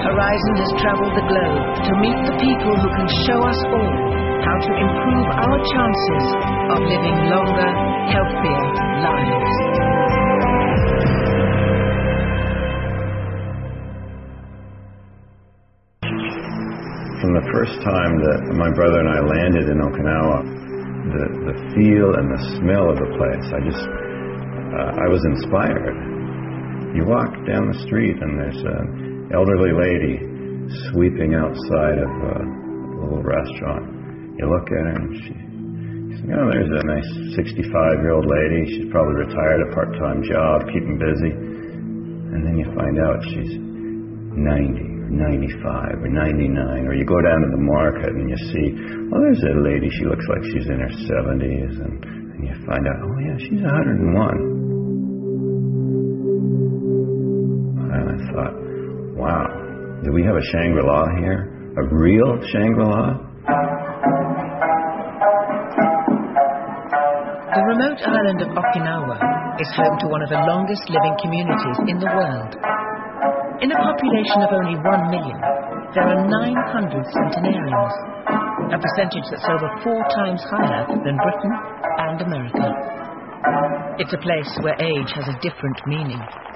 Horizon has traveled the globe to meet the people who can show us all how to improve our chances of living longer, healthier lives. From the first time that my brother and I landed in Okinawa, the feel and the smell of the place, I was inspired. You walk down the street and there's an elderly lady sweeping outside of a little restaurant. You look at her and there's a nice 65-year-old lady. She's probably retired, a part-time job, keeping busy. And then you find out she's 90. 95 or 99, or you go down to the market and you see, well, there's a lady, she looks like she's in her 70s, and you find out, oh yeah, she's 101. And I thought, wow, do we have a Shangri-La here? A real Shangri-La? The remote island of Okinawa is home to one of the longest living communities in the world. In a population of only 1 million, there are 900 centenarians, a percentage that's over 4 times higher than Britain and America. It's a place where age has a different meaning.